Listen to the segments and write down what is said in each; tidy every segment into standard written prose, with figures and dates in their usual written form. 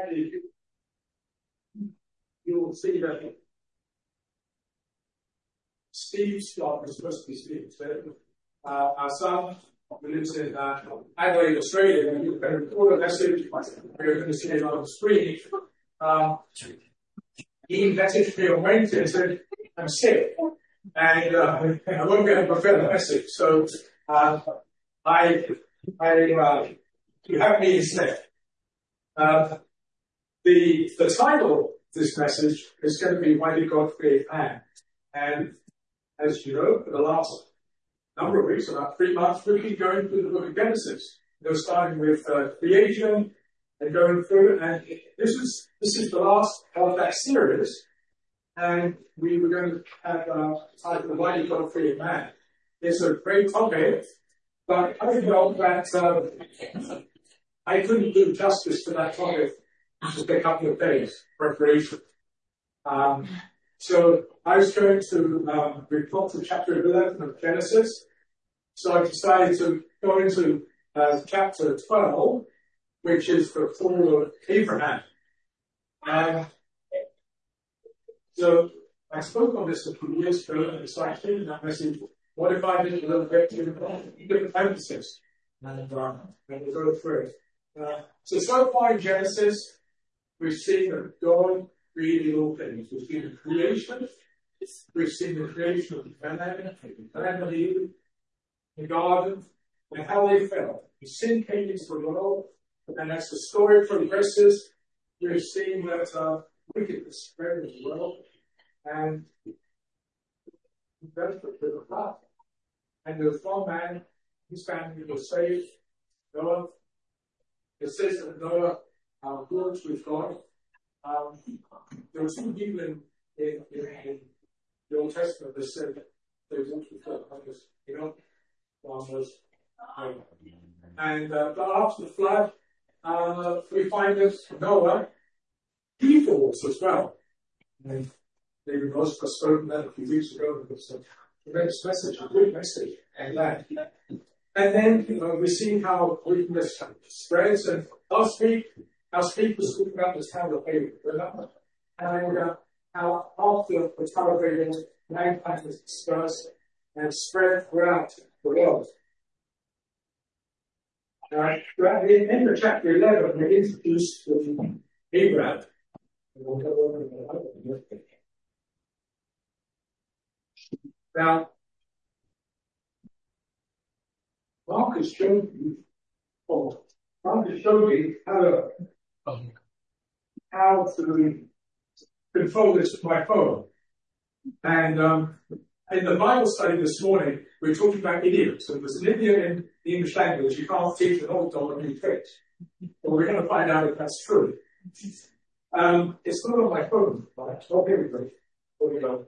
you will see that Steve Scott was supposed to be Steve. Our son, who lives in Adelaide, Australia, and you can record a message. We're going to see it on the screen. He messaged me on Wednesday and said, I'm sick, and I won't be able to fulfill the message. So you have me instead. The title of this message is going to be Why Did God Create Man? And as you know, for the last number of weeks, about 3 months, we've been going through the book of Genesis. Starting with creation and going through, and this is the last of that series. And we were going to have the title, Why Did God Create Man? It's a great topic, but I felt that I couldn't do justice to that topic just a couple of days preparation. So I was going to report to chapter 11 of Genesis. So I decided to go into chapter 12, which is the fall of Abraham. So I spoke on this a few years ago, and decided in that message, what if I did a little bit different emphasis? And we'll go through it. So far in Genesis, we've seen that God created all things. We've seen the creation. We've seen the creation of Adam and Eve, the garden, and how they fell. Sin came into the world, and as the story progresses, we've seen that wickedness spread as well, and that's the path. And there was one man, his family was saved, Noah. It says that Noah walked with God. There were some people in the Old Testament that said they walked with God. One was. And but after the flood, we find that Noah, he falls as well. And David Ross has spoken that a few weeks ago. It's a tremendous message, a good message, and that. And then we see how wickedness spreads. And last week was talking about the Tower of Babel, remember? And how after the Tower of Babel, mankind was dispersed and spread throughout the world. At the end of chapter 11, we're introduced to Abraham. Now, Marcus showed me how to control this with my phone. And in the Bible study this morning, we were talking about idioms. So there's an idiom in the English language you can't teach an old dog a new trick. But we're going to find out if that's true. It's not on my phone. Right? Oh, here we go. There we go.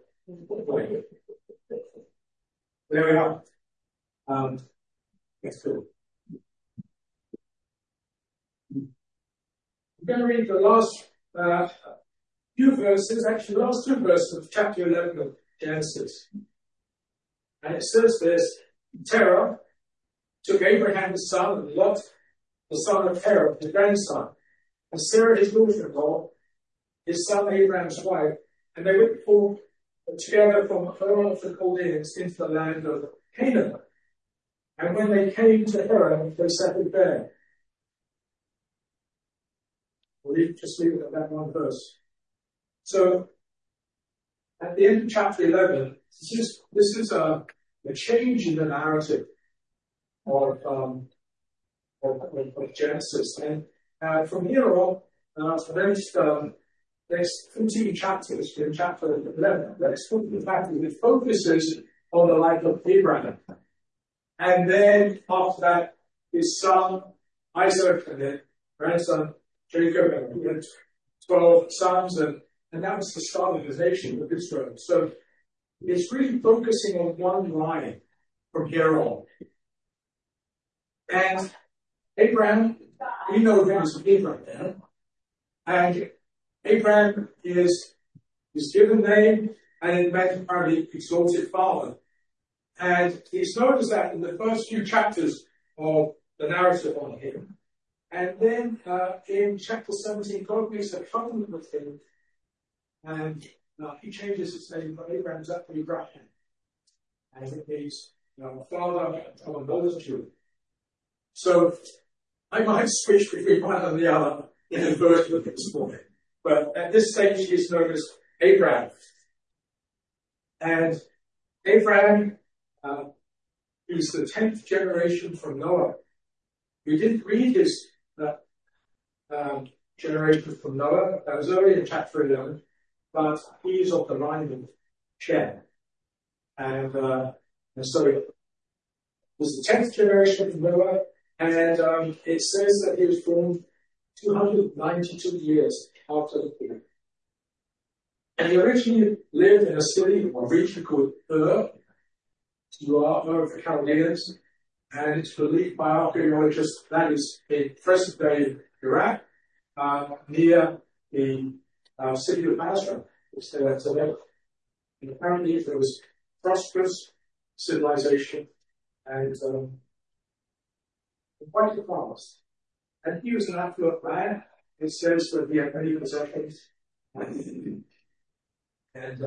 There we are. That's cool. I'm going to read the last few verses, actually the last 2 verses of chapter 11 of Genesis. And it says this: Terah took Abraham his son, and Lot, the son of Terah, his grandson, and Sarah his daughter-in-law, his son Abraham's wife, and they went forth together from Ur of the Chaldeans into the land of Canaan. And when they came to Haran, they settled there. Just leave it at that one verse. So, at the end of chapter 11, this is a change in the narrative of Genesis. And from here on, for the next 15 chapters, in chapter 11, it focuses on the life of Abraham. And then after that, his son Isaac, and then grandson Jacob, and he had 12 sons, and that was the start of the nation of Israel. So it's really focusing on one line from here on. And Abraham, we know him as Abraham, and Abraham is his given name, and it meant apparently exalted father. And it's known as that in the first few chapters of the narrative on him. And then in chapter 17, God makes a covenant with him, and he changes his name from Abraham to Abraham. And it means father of a multitude. So I might switch between one and the other in a version of this morning. But at this stage, he is known as Abraham. And Abraham is the 10th generation from Noah. We didn't read his generation from Noah. That was early in chapter 11. But he is of the line of Shem. And so it was the 10th generation from Noah. And it says that he was born 292 years after the flood. And he originally lived in a city or region called Ur, Ur of the Chaldeans, and it's believed by archaeologists that is in present-day Iraq, near the city of Basra, which they were today. And apparently there was prosperous civilization and quite advanced. And he was an affluent man. It says that he had many possessions. And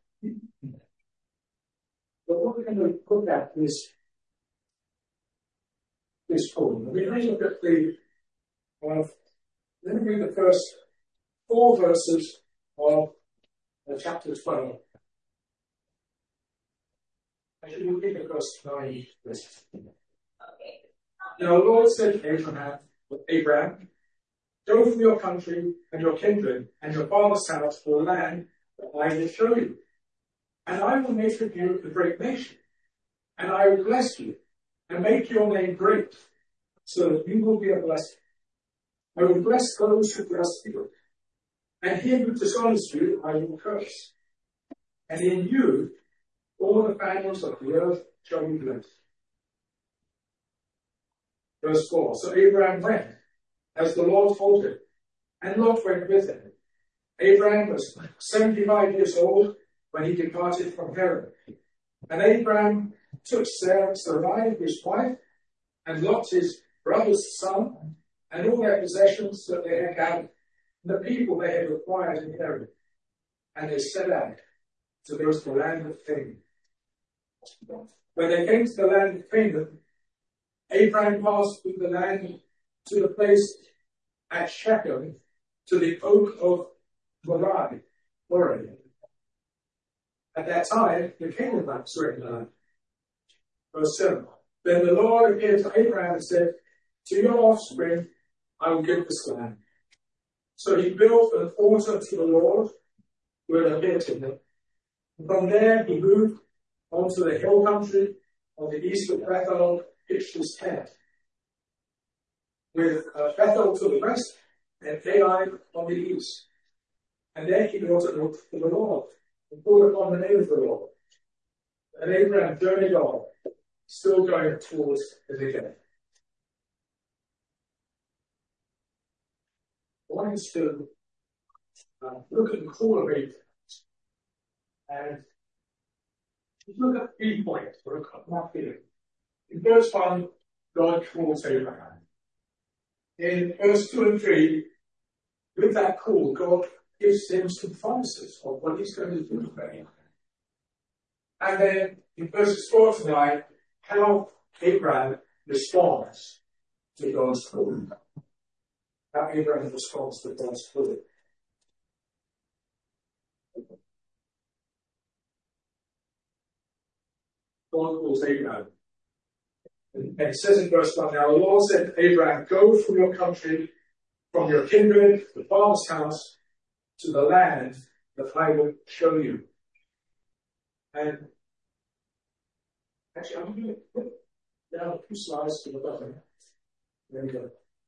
but what we're going to look at is this poem. We're going to look at let me read the first 4 verses of chapter 12. Actually, we'll read the verse 9. Okay. Now, the Lord said to Abraham, go from your country and your kindred and your father's house to the land that I will show you. And I will make of you a great nation. And I will bless you and make your name great, so that you will be a blessing. I will bless those who bless you, and him who dishonors you I will curse. And in you all the families of the earth shall be blessed. Verse 4. So Abraham went, as the Lord told him, and Lot went with him. Abraham was 75 years old when he departed from Haran. And Abraham took Sarai, his wife, and Lot, his brother's son, and all their possessions that they had gathered, and the people they had acquired in Haran. And they set out to go to the land of Canaan. When they came to the land of Canaan, Abraham passed through the land to the place at Shechem, to the oak of Moreh. At that time, the Canaanites were in the land. Verse 7. Then the Lord appeared to Abraham and said, to your offspring I will give this land. So he built an altar to the Lord, who had appeared to him. And from there he moved onto the hill country on the east of Bethel, pitched his tent, with Bethel to the west and Ai on the east. And there he built an altar to the Lord, and called upon the name of the Lord. And Abraham journeyed on, still going towards the beginning. I want us to look at the call of Abraham. And look at 3 points, or not here. In verse 1, God calls Abraham. In verse 2 and 3, with that call, God gives him some promises of what he's going to do for him. And then in verses 4 to 9, how Abraham responds to God's call. How Abraham responds to God's call. God calls Abraham. And it says in verse 1, now the Lord said to Abraham, go from your country, from your kindred, the father's house, to the land that I will show you. And actually, I'm going to put down 2 slides to the bottom. There we go.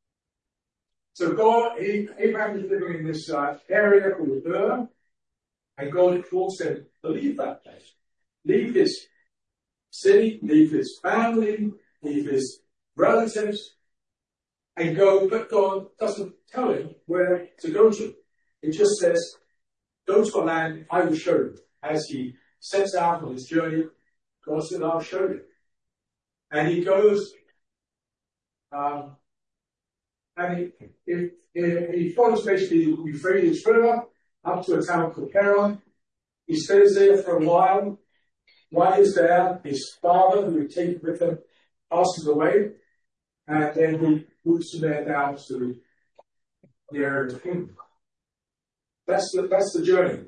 So Abraham is living in this area called Ur, and God calls him to leave that place. Leave his city, leave his family, leave his relatives, and go, but God doesn't tell him where to go to. It just says, go to a land I will show you. As he sets out on his journey, God said, I'll show you. And he goes And he follows basically the Euphrates River up to a town called Haran. He stays there for a while. While he's there, his father, who he'd taken with him, passes away, and then he moves from there down to the area of the kingdom. That's the journey.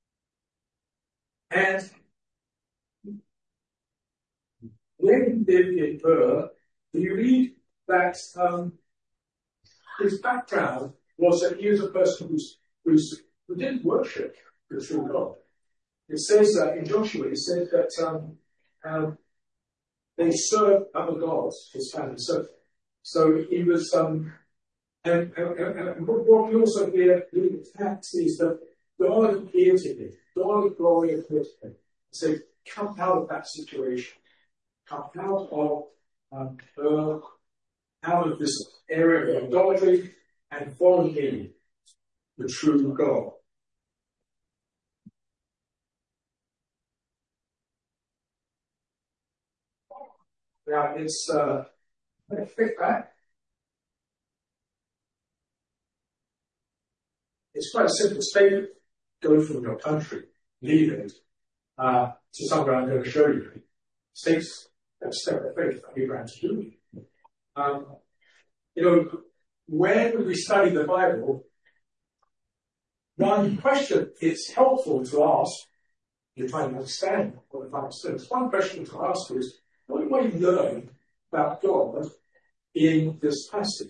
And when he lived in Ur, you read that his background was that he was a person who didn't worship the true God. It says in Joshua, it says that they served other gods, his family. So he was, and what we also hear in the text is that God appeared to him, God of glory appeared to him. So come out of that situation, come out of this area of idolatry and follow me, the true God. Now it's let's pick back. It's quite a simple statement. Go from your country, leave it, to somewhere I'm going to show you. It takes a step of faith for Abraham to do. When we study the Bible, one question it's helpful to ask, you're trying to understand what the Bible says. One question to ask is, what do I learn about God in this passage?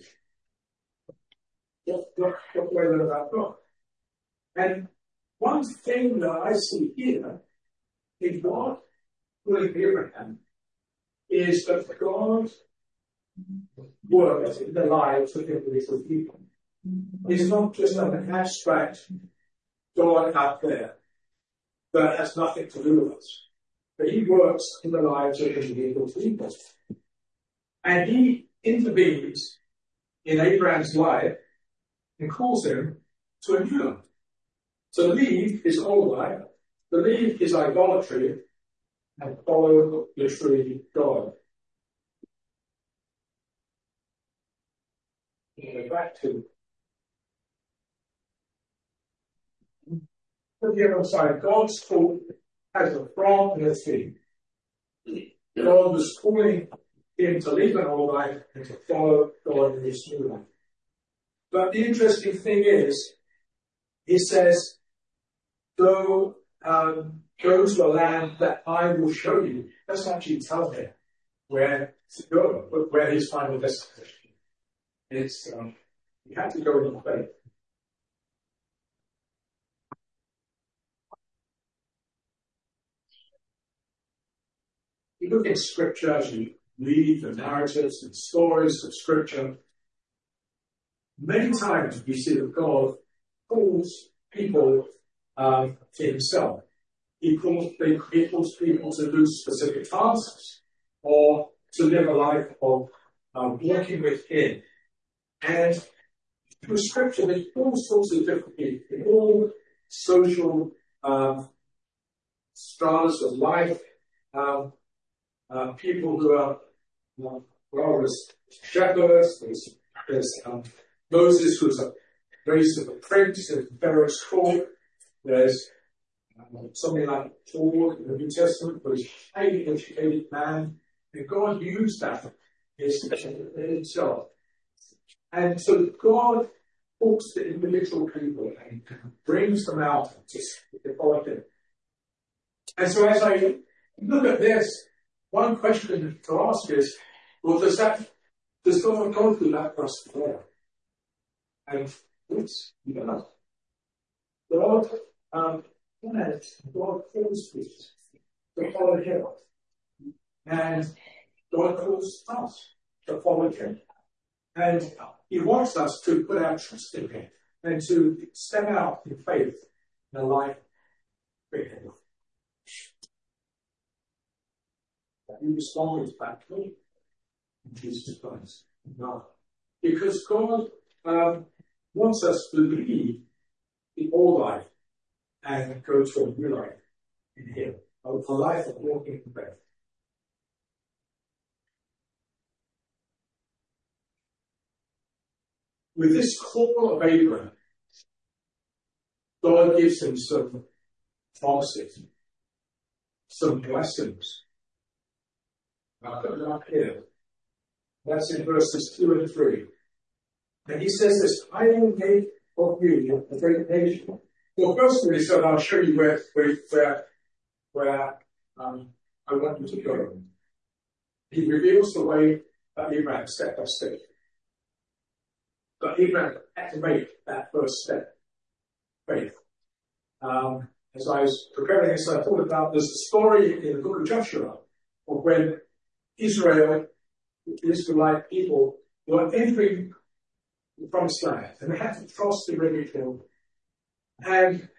What do I learn about God? And one thing that I see here in God with Abraham is that God works in the lives of individual people. It's not just an abstract God out there that has nothing to do with us. But he works in the lives of individual people. And he intervenes in Abraham's life and calls him to a new life. To leave his old life, to leave his idolatry, and follow the true God. We'll go back to the other side. God's call has a front and a fin. God was calling him to leave an old life and to follow God in his new life. But the interesting thing is, he says, go to a land that I will show you. Doesn't actually tell him where to go, but where his final destination. It's you have to go in faith. You look at Scripture as you read the narratives and stories of Scripture. Many times we see that God calls people to himself. He calls people to do specific tasks or to live a life of working with him. And through Scripture, there's all sorts of different people, in all social stratas of life, people who are, there's shepherds, there's Moses, who's raised as a prince in Pharaoh's court. There's something like Paul in the New Testament, who is a highly educated man, and God used that in himself. And so God talks to individual people and brings them out to follow him. And so as I look at this, one question to ask is, well, does God go through that for us today? And yes, he does. God calls us to follow him. And God calls us to follow him. And he wants us to put our trust in him and to step out in faith in a life with him. He responds back to me in Jesus Christ. No. Because God wants us to leave the old life and go to a new life in him. A life of walking in faith. with this call of Abraham, God gives him some promises, some blessings. I'll put it up here. That's in verses 2 and 3. And he says this, I will make of you a great nation. Well, first of all, he said, I'll show you where I want you to go. He reveals the way that Abraham step by step. But Abraham had to make that first step, faith. As I was preparing this, I thought about there's a story in the book of Joshua of when Israel, the Israelite people, were entering the promised land and they had to cross the River Jordan. And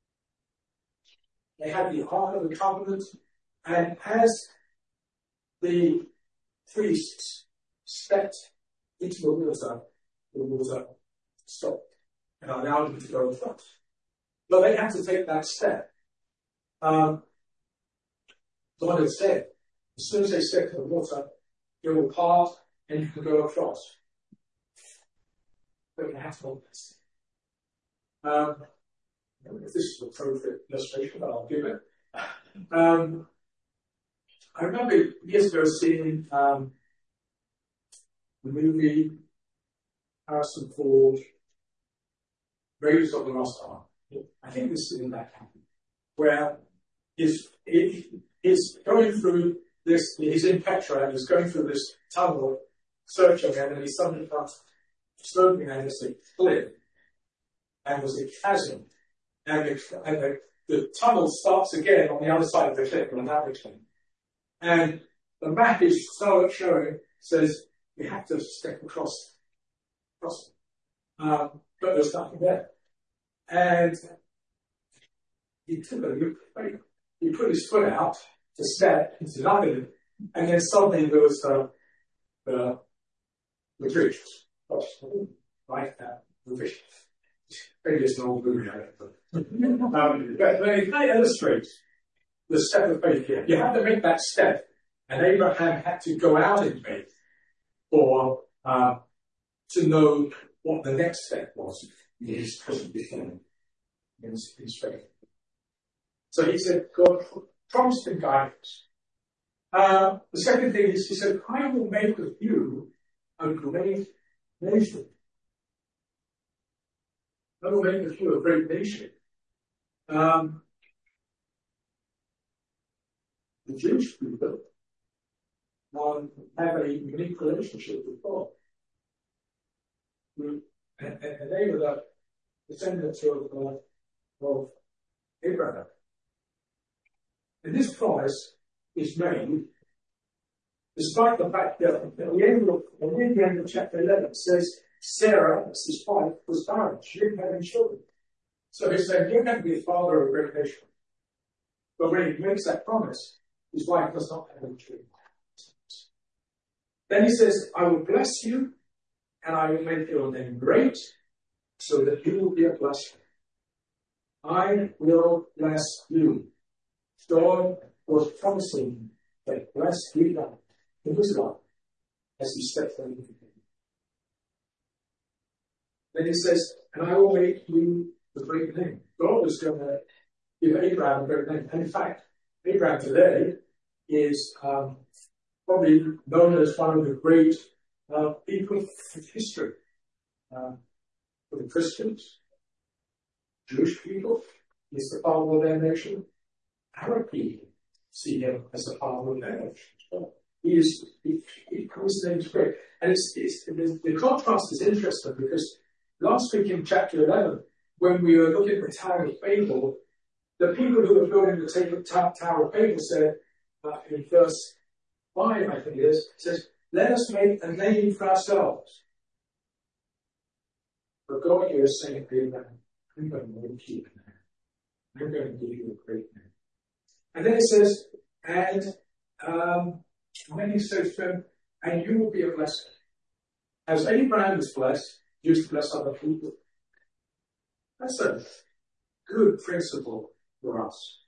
they had the Ark of the Covenant, and as the priests stepped into the water stopped and allowed them to go in front. But they had to take that step. God had said, as soon as they step in the water, it will part and you can go across. But you have to hold this. If this is an appropriate illustration, but I'll give it. I remember years ago seeing the movie Harrison Ford, Raiders of the Lost Ark. I think this is in that campaign, where he's going through this, he's in Petra and he's going through this tunnel searching, and then he suddenly comes slowly and there's a cliff and there's a chasm. And the tunnel starts again on the other side of the cliff on another cliff. And the map is showing, says you have to step across. But there's nothing there. And he put his foot out to step into nothing, and then suddenly there was the bridge. Right? The bridge. Maybe it's an old movie, but it kind of illustrates the step of faith here. You have to make that step, and Abraham had to go out in faith for to know what the next step was in his faith. So he said, God promised him guidance. The second thing is, he said, I will make of you a great nation. I will make of you a great nation. The Jewish people have a unique relationship with God. And they were the descendants of Abraham. And this promise is made despite the fact that at the end of chapter 11 it says Sarah, that's his wife, was barren. She didn't have any children. So he said, you're going to be the father of a great nation. But when he makes that promise, his wife does not have any children. Then he says, I will bless you, and I will make your name great, so that you will be a blessing. I will bless you. God was promising that bless Abraham in his life as he stepped into the kingdom. Then he says, and I will make you a great name. God was going to give Abraham a great name. And in fact, Abraham today is probably known as one of the great people of history. For the Christians, Jewish people, he's the father of their nation. Arab people see him as the father of their nation. His name is great. And the contrast is interesting because last week in chapter 11, when we were looking at the Tower of Babel, the people who were building the Tower of Babel said, in verse 5, I think it is, says, let us make a name for ourselves. But God here is saying, Abraham, I'm going to make you a name. I'm going to give you a great name. And then it says, and then he says to him, and you will be a blessing. As Abraham was blessed, you to bless other people. That's a good principle for us.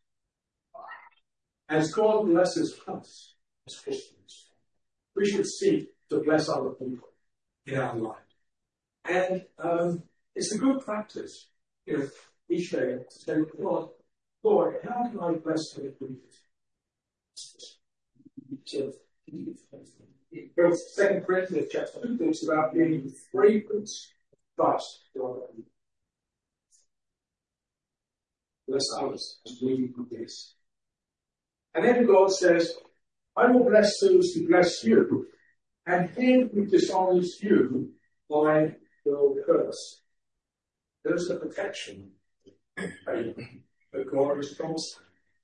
As God blesses us as Christians, we should seek to bless other people in our life. And it's a good practice, each day to say, Lord, how can I bless the Both 2 Corinthians chapter 2 talks about being fragrance, but bless others as we do this. And then God says, I will bless those who bless you, and him who dishonors you, I will curse. There's the protection that God has promised.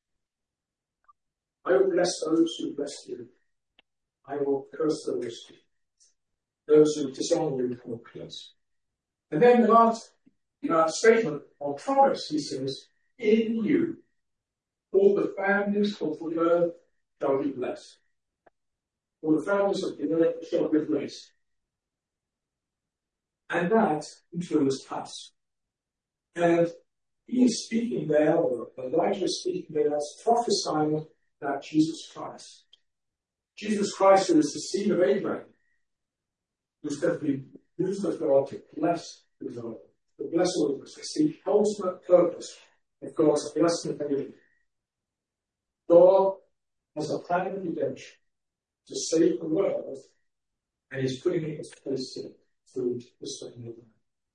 I will bless those who bless you. I will curse those who dishonor you will curse. And then the last statement on promise, he says, in you, all the families of the earth shall be blessed. All the families of the earth shall be blessed. And that includes us. And he is speaking there, or Elijah is speaking there, as prophesying that Jesus Christ, who is the seed of Abraham, who's going to be used of God to bless Israel, to bless all of us. It's the ultimate purpose of God's blessing of everything. God has a plan of redemption to save the world, and he's putting it into place through the Son of Man.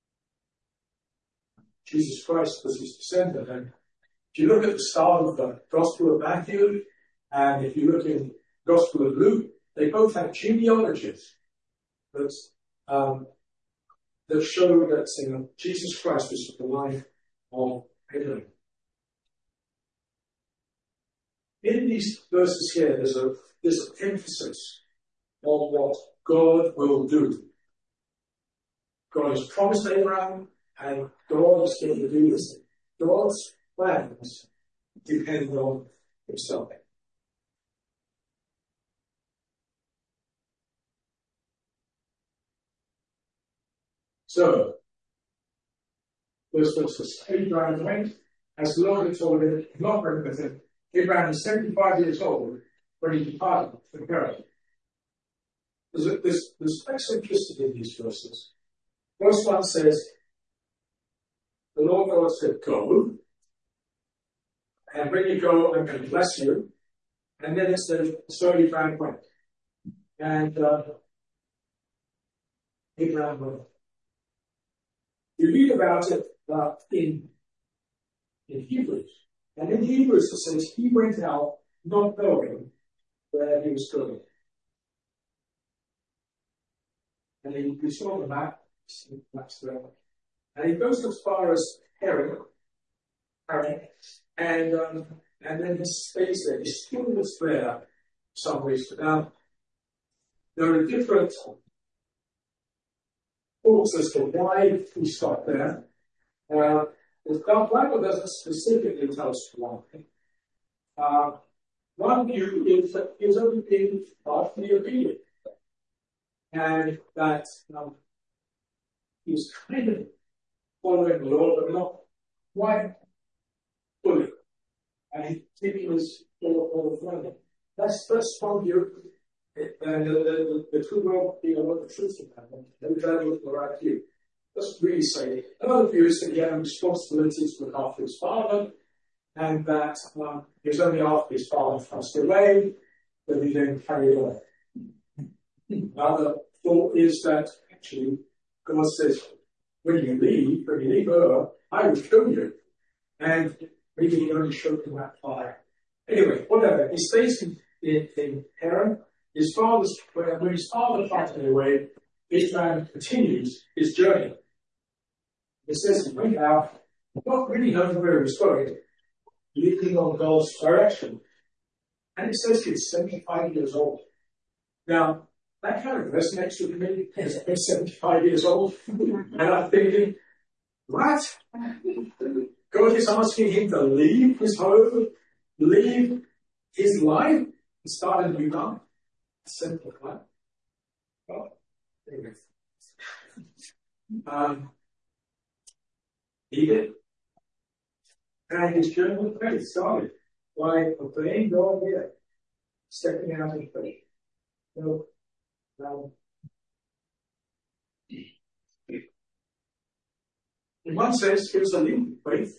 Jesus Christ was his descendant. And if you look at the start of the Gospel of Matthew, and if you look in the Gospel of Luke, they both have genealogies that show that Jesus Christ was the line of Abraham. In these verses here, there's an emphasis on what God will do. God has promised Abraham, and God is going to do this. God's plans depend on himself. So, verse 6, Abraham went, as the Lord had told him, not with him. Abraham is 75 years old when he departed from Haran. There's eccentricity in these verses. Verse 1 says, the Lord God said, go, and when you go, I'm going to bless you. And then it says, so Abraham went. And Abraham went. You read about it in Hebrews. And in Hebrews it says, he went out not knowing where he was going. And he saw the map, that's there. And he goes as far as Haran, and then he stays there. He still was there some ways. Now, there are different thoughts as to why he stopped there. The Bible doesn't specifically tell us why. One view is that he was only being partially obedient, and that he was kind of following the Lord, but not quite fully. And he think he was all of running. That's one view. And the two will be a lot of truth about them. Every time you look at the right view. Doesn't really say it. Another view is that he had responsibilities to look after his father, and that it was only after his father passed away that he then carried on. Another thought is that actually God says, when you leave Ur, I will show you. And maybe he only showed him that fire. Anyway, whatever. He stays in Haran. When his father passed away, Abraham continues his journey. It says he went out, not really knowing where he was going, leaping on God's direction. And it says he's 75 years old. Now, that kind of resonates with me because I'm 75 years old. And I'm thinking, what? God is asking him to leave his home, leave his life, and start a new life. Simple, right? Well, anyway. He did. And his journey of faith started by obeying God here, stepping out in faith. So, in one sense, it was a leap of faith.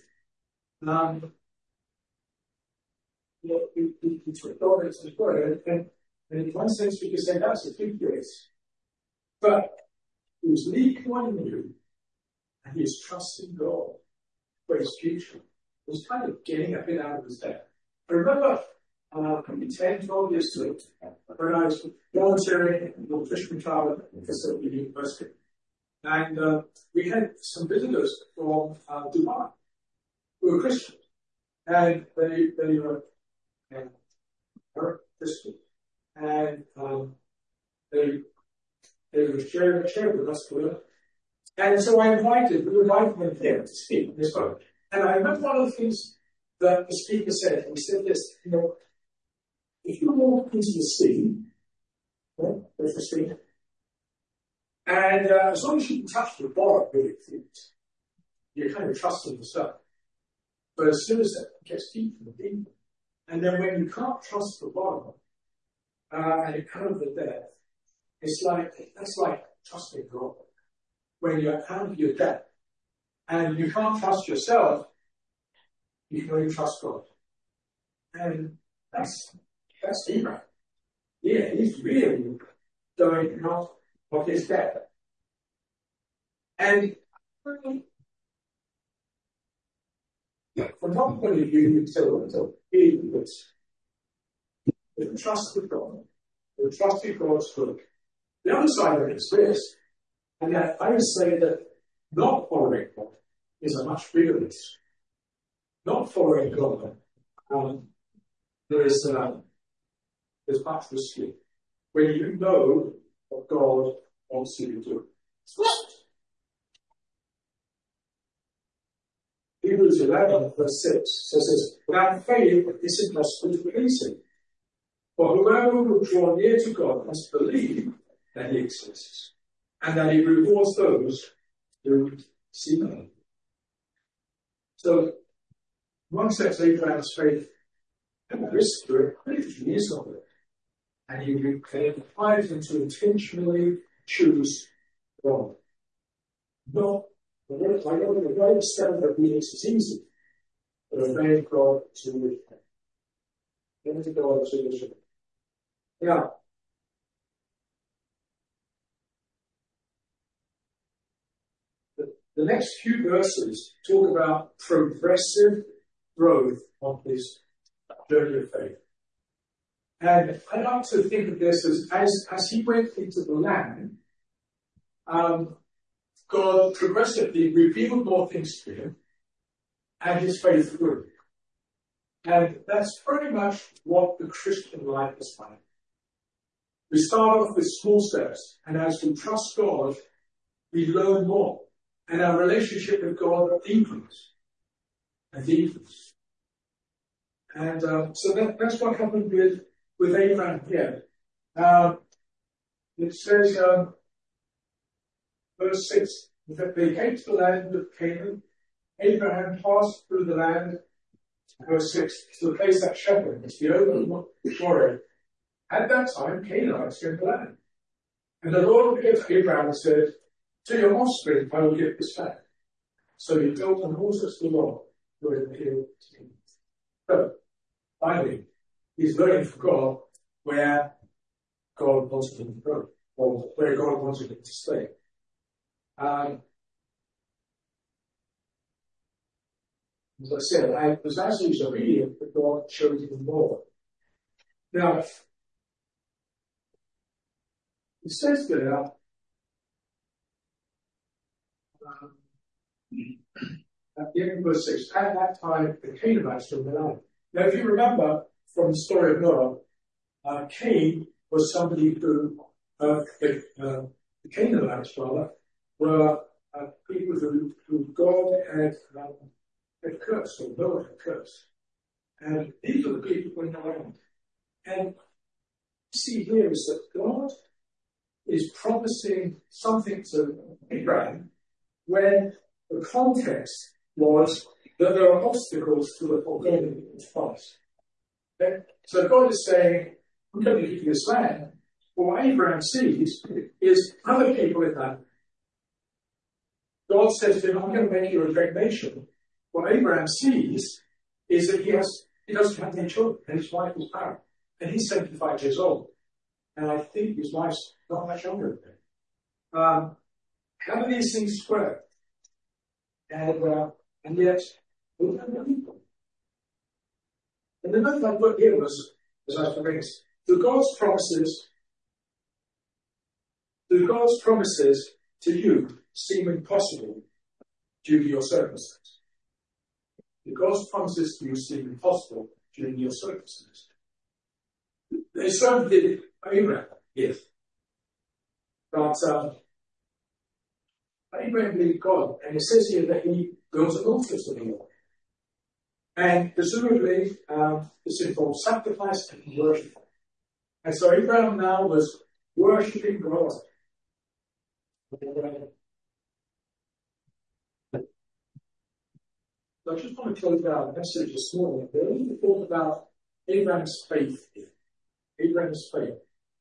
It's God is His word, and in one sense, we can say that's a big grace. But he was leaping on you, and he was trusting God for his future. He was kind of getting a bit out of his depth. I remember probably 10, 12 years ago, when I was volunteering in the Fishman Tower facility at university. And we had some visitors from Dubai who were Christian. And they were Christian. And they would share with us. And so we invited them here to speak on this phone. And I remember one of the things that the speaker said. He said this, if you walk into the sea, there's the sea, and as long as you can touch the bottom with your feet, you're kind of trusting yourself. But as soon as it gets deeper, and then when you can't trust the bottom, and you come to the depth, that's like trusting God. When you're out of your depth, and you can't trust yourself, you can only trust God. And that's Abraham. Yeah, he's really going out of his depth. And from one point of view, you can say, well, he was the trust of God, the trust in God's word. The other side of it is this, and that I would say that not following God is a much bigger risk. Not following God, there's much risk when you know what God wants you to do. Hebrews 11, verse 6 says this, without faith it's impossible to please him. For whoever will draw near to God must believe that he exists, and that he rewards those who seek him. So, in one sense, Abraham's faith and the risk to it, he is of it. And he requires him to intentionally choose God. Not, I know the right extent that makes it easy, but obeying God to live. Then to God to live. Now, the next few verses talk about progressive growth of this journey of faith. And I like to think of this as he went into the land, God progressively revealed more things to him, and his faith grew. And that's pretty much what the Christian life is like. We start off with small steps, and as we trust God, we learn more, and our relationship with God deepens and deepens. And so that's what happened with Abraham here. It says, verse 6, that they came to the land of Canaan. Abraham passed through the land, verse 6, to the place that shepherd, it's the overlord. At that time, Canaanites came to the land. And the Lord appeared to Abraham and said, to your offspring I will give this land. So he built an altar to the Lord, who had appeared to him. So, finally, he's learning from God where God wanted him to go, or where God wanted him to stay. As I said, it was as he was obedient that God showed him more. Now, it says there, at the end of verse 6, at that time the Canaanites were in the land. Now, if you remember from the story of Noah, Cain was somebody who, the Canaanites rather, were people who God had cursed, or Noah had cursed. And these are the people in the land. And what you see here is that God is promising something to Abraham when the context was that there are obstacles to the fulfillment of this promise. Okay? So God is saying, I'm going to give you this land. Well, what Abraham sees is other people in that God says to him, I'm going to make you a great nation. What Abraham sees is that he doesn't have any children, and his wife is barren. And he's 75 years old. And I think his wife's not much younger than him. How do these things spread? And yet, we don't know people. And the note I put here was, as I was reading, do God's promises to you seem impossible due to your circumstances? Do God's promises to you seem impossible during your circumstances? They certainly did Abraham, yes. But Abraham believed God, and it says here that he built an altar to the Lord. And presumably, this involved sacrifice and worship. And so Abraham now was worshipping God. So I just want to close out the message this morning. We only thought about Abraham's faith here. Abraham's faith.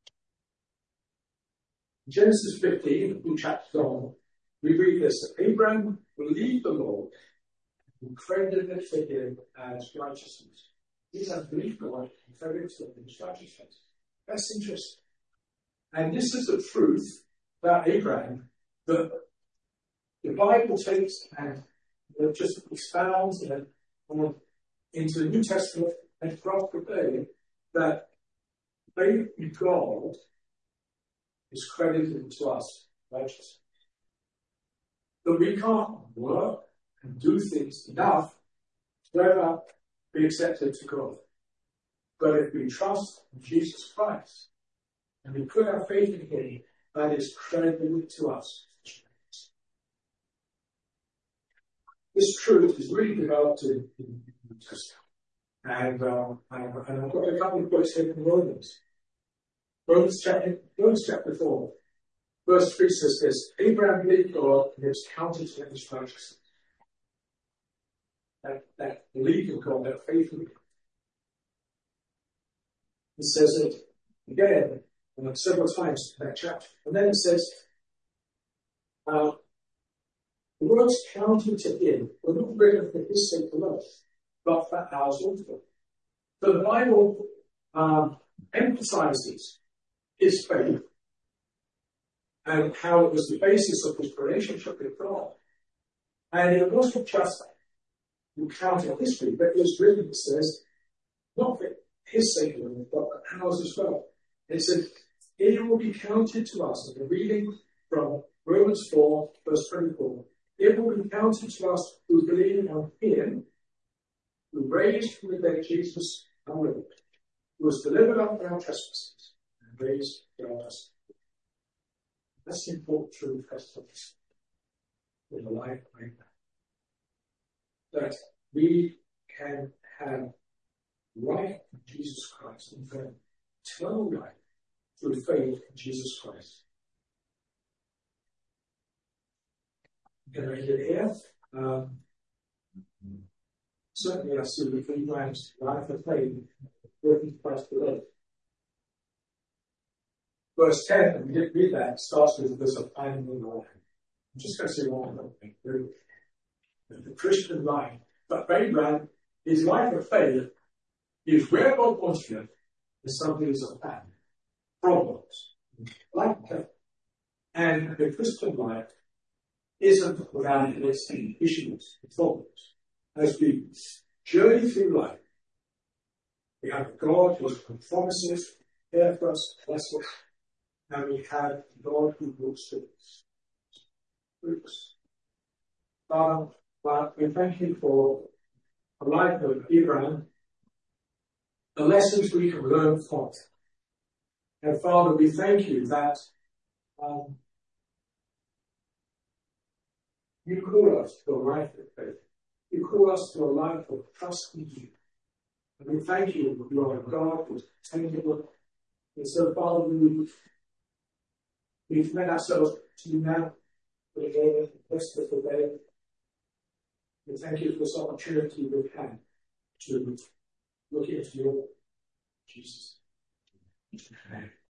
In Genesis 15, 2 chapters on, we read this: Abraham believed the Lord and credited it to him as righteousness. He has believed God and credited it to him as righteousness. That's interesting. And this is the truth about Abraham that the Bible takes and just expounds into the New Testament and throughout the day, that faith in God is credited to us righteousness. That we can't work and do things enough to ever be accepted to God. But if we trust in Jesus Christ and we put our faith in him, that is credited to us. This truth is really developed in the New Testament. And I've got a couple of quotes here from Romans. Romans chapter 4, verse 3 says this: Abraham believed God and it was counted to him as righteousness. That belief in God, that faith in God. It says it again several times in that chapter. And then it says, the words counted to him were not written for his sake alone, but for ours also. So the Bible emphasizes his faith and how it was the basis of his relationship with God. And it wasn't just you count in history, but it was written, it says, not for his sake alone, but for ours as well. It said, it will be counted to us, in the reading from Romans 4, verse 24, it will be counted to us who believe on him, who raised from the dead Jesus our Lord, who was delivered up from our trespasses and raised from us. That's the important truth of us in the life right now. That we can have life in Jesus Christ and have eternal life through faith in Jesus Christ. I'm going to end it here. Certainly, I see the three times life of faith working Christ below. Verse 10, we didn't read that, starts with this of finding the Lord. I'm just going to say one thing. The Christian life. But for Abraham, his life of faith is where God wants him, is something that's a pattern. Problems. Like that. And the Christian life isn't without its issues and problems. As we journey through life, we have God who promises, care for us, bless us, and we have God who looks to us. But we thank you for the life of Abraham, the lessons we can learn from it. And Father, we thank you that you call us to a life of faith. You call us to a life of trust in you. And we thank you that you are a God who is tangible. And so, Father, we commit ourselves to you now for the day, the rest of the day. We thank you for this opportunity we've had to look into your Jesus. Amen.